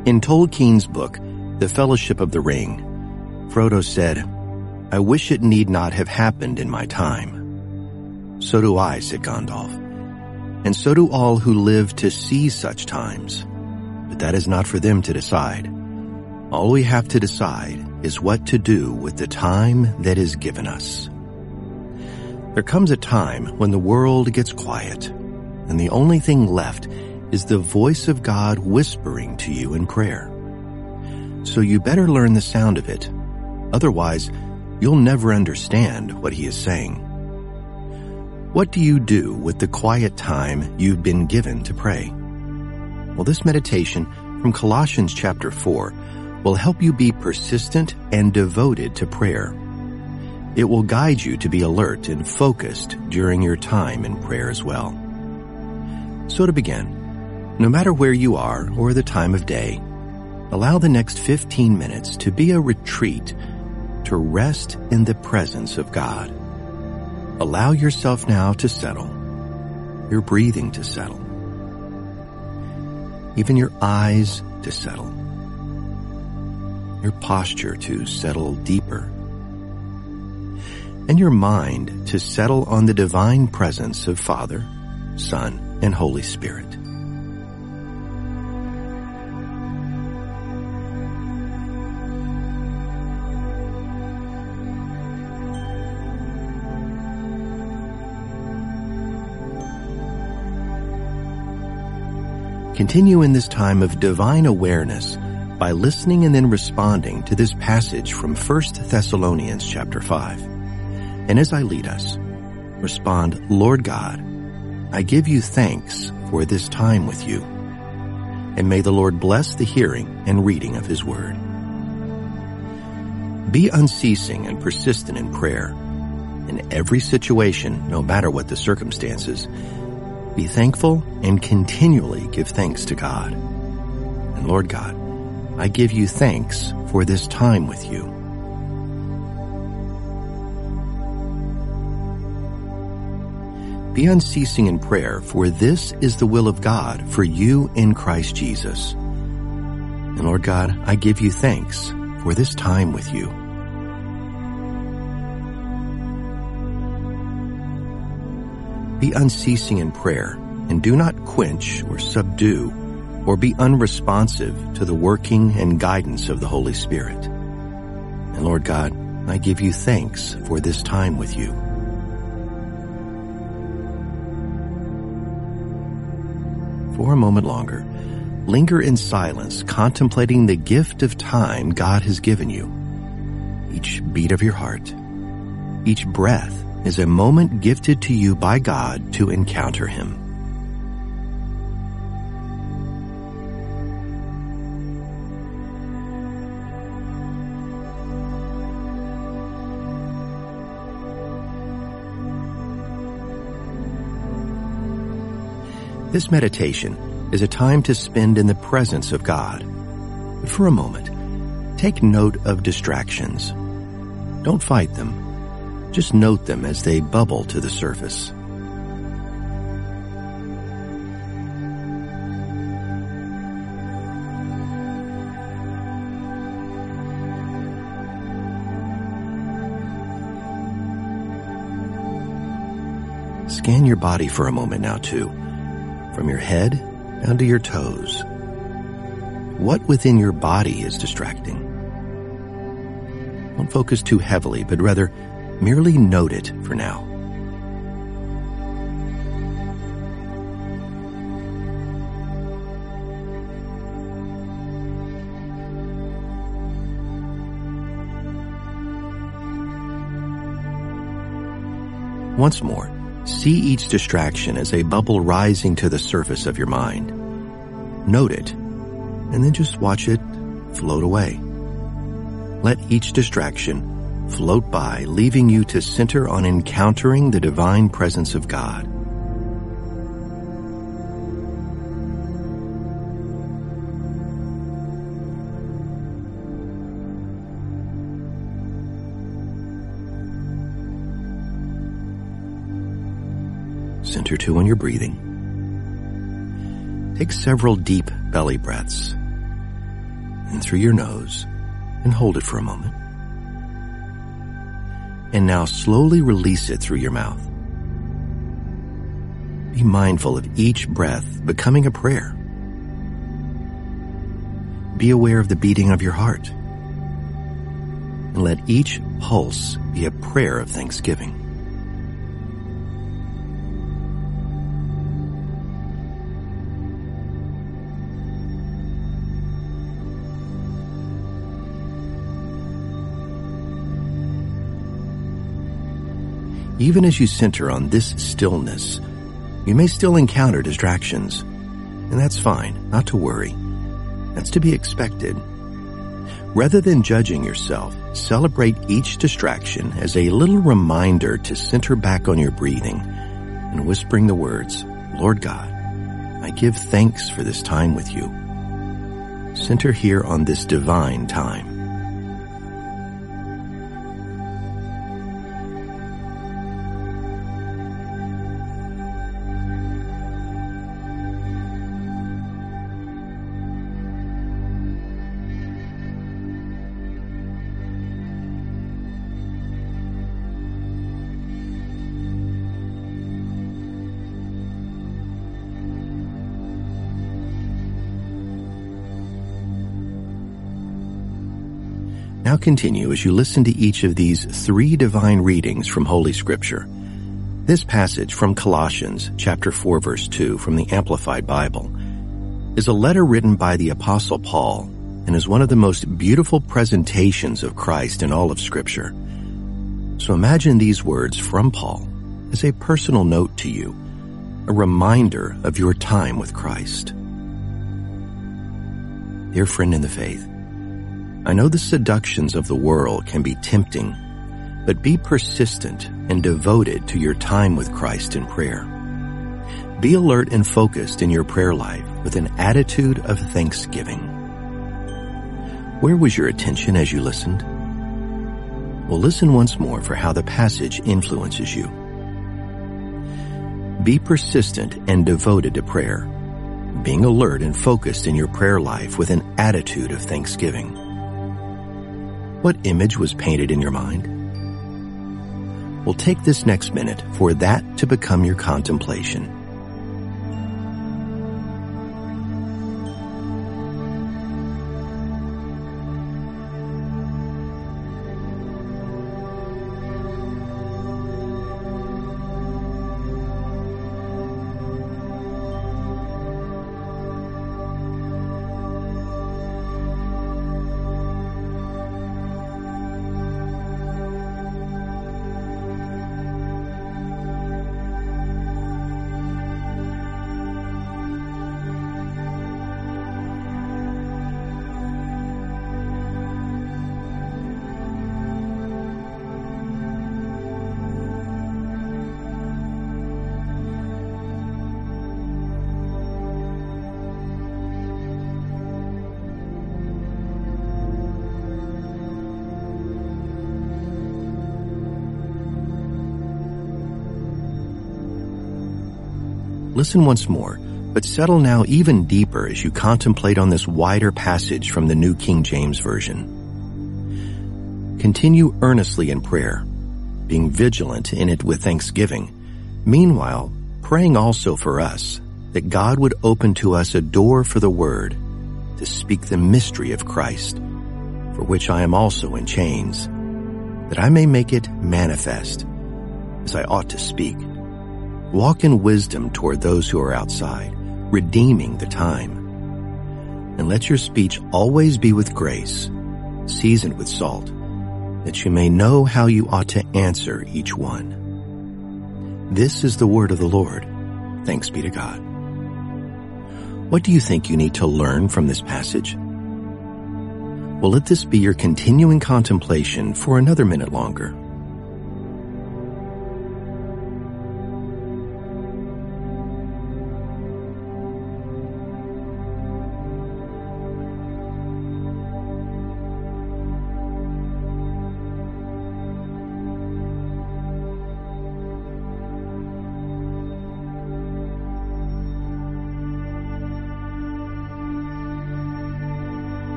In Tolkien's book, The Fellowship of the Ring, Frodo said, "I wish it need not have happened in my time." "So do I," said Gandalf, "and so do all who live to see such times. But that is not for them to decide. All we have to decide is what to do with the time that is given us." There comes a time when the world gets quiet, and the only thing left is the voice of God whispering to you in prayer. So you better learn the sound of it. Otherwise, you'll never understand what he is saying. What do you do with the quiet time you've been given to pray? Well, this meditation from Colossians chapter 4 will help you be persistent and devoted to prayer. It will guide you to be alert and focused during your time in prayer as well. So to begin, no matter where you are or the time of day, allow the next 15 minutes to be a retreat to rest in the presence of God. Allow yourself now to settle, your breathing to settle, even your eyes to settle, your posture to settle deeper, and your mind to settle on the divine presence of Father, Son, and Holy Spirit. Continue in this time of divine awareness by listening and then responding to this passage from 1 Thessalonians chapter 5. And as I lead us, respond, "Lord God, I give you thanks for this time with you, and may the Lord bless the hearing and reading of his word." Be unceasing and persistent in prayer. In every situation, no matter what the circumstances, be thankful and continually give thanks to God. And Lord God, I give you thanks for this time with you. Be unceasing in prayer, for this is the will of God for you in Christ Jesus. And Lord God, I give you thanks for this time with you. Be unceasing in prayer, and do not quench or subdue or be unresponsive to the working and guidance of the Holy Spirit. And Lord God, I give you thanks for this time with you. For a moment longer, linger in silence, contemplating the gift of time God has given you. Each beat of your heart, each breath is a moment gifted to you by God to encounter him. This meditation is a time to spend in the presence of God. But for a moment, take note of distractions. Don't fight them. Just note them as they bubble to the surface. Scan your body for a moment now too, from your head down to your toes. What within your body is distracting? Don't focus too heavily, but rather merely note it for now. Once more, see each distraction as a bubble rising to the surface of your mind. Note it, and then just watch it float away. Let each distraction float by, leaving you to center on encountering the divine presence of God. Center too on your breathing. Take several deep belly breaths. in through your nose and hold it for a moment. And now slowly release it through your mouth. Be mindful of each breath becoming a prayer. Be aware of the beating of your heart. And let each pulse be a prayer of thanksgiving. Even as you center on this stillness, you may still encounter distractions. And that's fine, not to worry. That's to be expected. Rather than judging yourself, celebrate each distraction as a little reminder to center back on your breathing and whispering the words, Lord God, I give thanks for this time with you. Center here on this divine time. Now continue as you listen to each of these 3 divine readings from Holy Scripture. This passage from Colossians chapter 4 verse 2 from the Amplified Bible is a letter written by the Apostle Paul and is one of the most beautiful presentations of Christ in all of Scripture. So imagine these words from Paul as a personal note to you, a reminder of your time with Christ. Dear friend in the faith, I know the seductions of the world can be tempting, but be persistent and devoted to your time with Christ in prayer. Be alert and focused in your prayer life with an attitude of thanksgiving. Where was your attention as you listened? Well, listen once more for how the passage influences you. Be persistent and devoted to prayer, being alert and focused in your prayer life with an attitude of thanksgiving. What image was painted in your mind? Well, take this next minute for that to become your contemplation. Listen once more, but settle now even deeper as you contemplate on this wider passage from the New King James Version. Continue earnestly in prayer, being vigilant in it with thanksgiving. Meanwhile, praying also for us, that God would open to us a door for the Word, to speak the mystery of Christ, for which I am also in chains, that I may make it manifest, as I ought to speak. Walk in wisdom toward those who are outside, redeeming the time. And let your speech always be with grace, seasoned with salt, that you may know how you ought to answer each one. This is the word of the Lord. Thanks be to God. What do you think you need to learn from this passage? Well, let this be your continuing contemplation for another minute longer.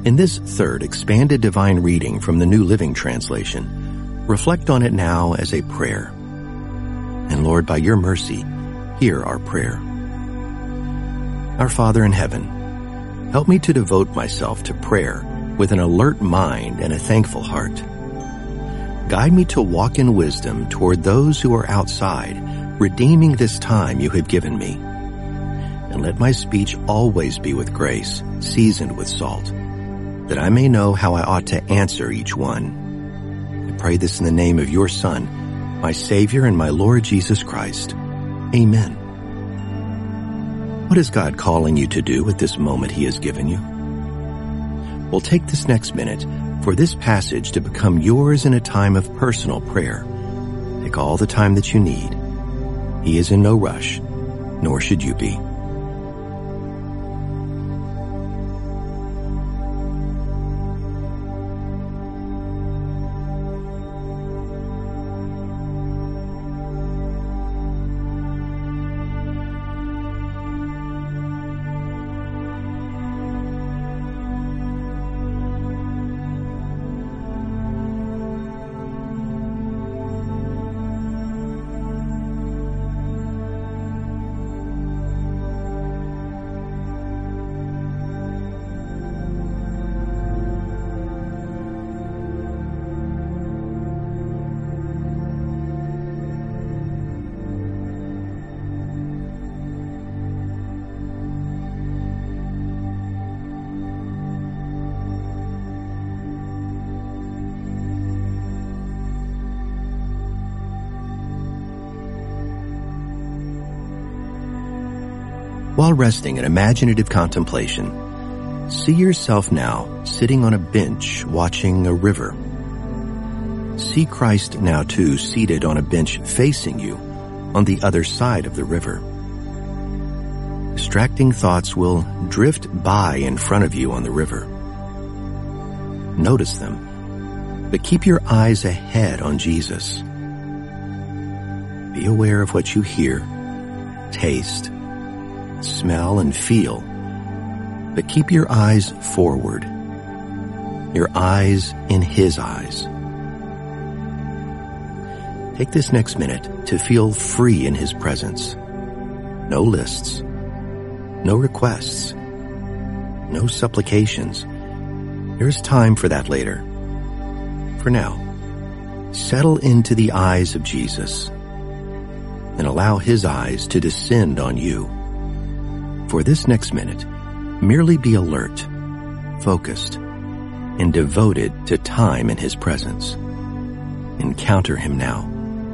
In this third expanded divine reading from the New Living Translation, reflect on it now as a prayer. And Lord, by your mercy, hear our prayer. Our Father in heaven, help me to devote myself to prayer with an alert mind and a thankful heart. Guide me to walk in wisdom toward those who are outside, redeeming this time you have given me. And let my speech always be with grace, seasoned with salt, that I may know how I ought to answer each one. I pray this in the name of your Son, my Savior and my Lord Jesus Christ. Amen. What is God calling you to do at this moment he has given you? Well, take this next minute for this passage to become yours in a time of personal prayer. Take all the time that you need. He is in no rush, nor should you be. While resting in imaginative contemplation, see yourself now sitting on a bench watching a river. See Christ now too seated on a bench facing you on the other side of the river. Distracting thoughts will drift by in front of you on the river. Notice them, but keep your eyes ahead on Jesus. Be aware of what you hear, taste, smell, and feel, but keep your eyes forward, your eyes in his eyes. Take this next minute to feel free in his presence. No lists, no requests, no supplications. There's time for that later. For now, settle into the eyes of Jesus and allow his eyes to descend on you. For this next minute, merely be alert, focused, and devoted to time in his presence. Encounter him now.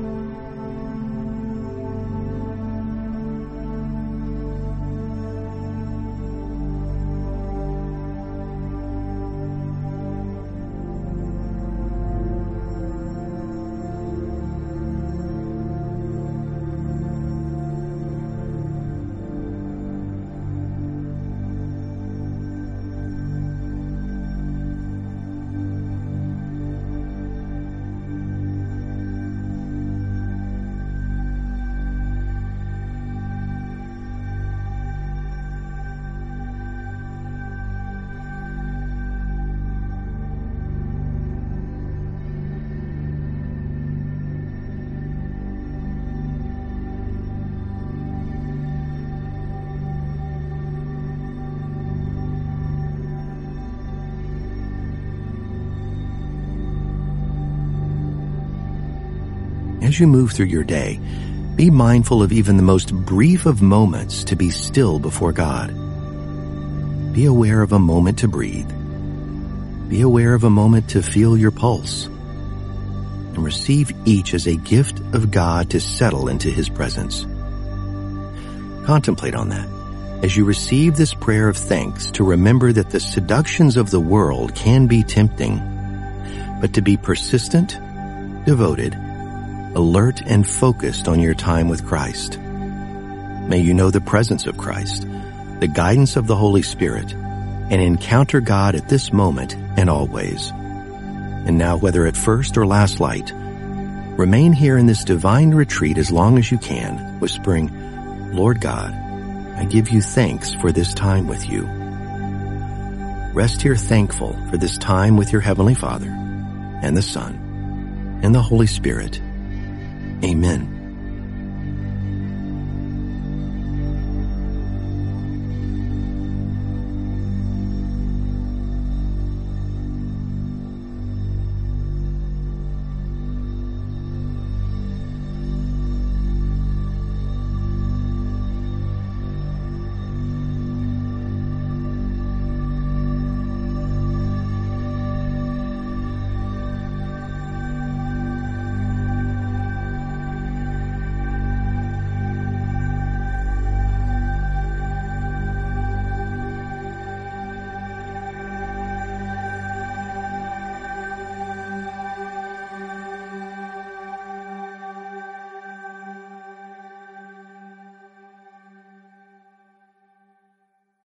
As you move through your day, be mindful of even the most brief of moments to be still before God. Be aware of a moment to breathe. Be aware of a moment to feel your pulse. And receive each as a gift of God to settle into his presence. Contemplate on that as you receive this prayer of thanks, to remember that the seductions of the world can be tempting, but to be persistent, devoted, alert, and focused on your time with Christ. May you know the presence of Christ, the guidance of the Holy Spirit, and encounter God at this moment and always. And now, whether at first or last light, remain here in this divine retreat as long as you can, whispering, "Lord God, I give you thanks for this time with you." rest here thankful for this time with your Heavenly Father, and the Son, and the Holy Spirit. Amen.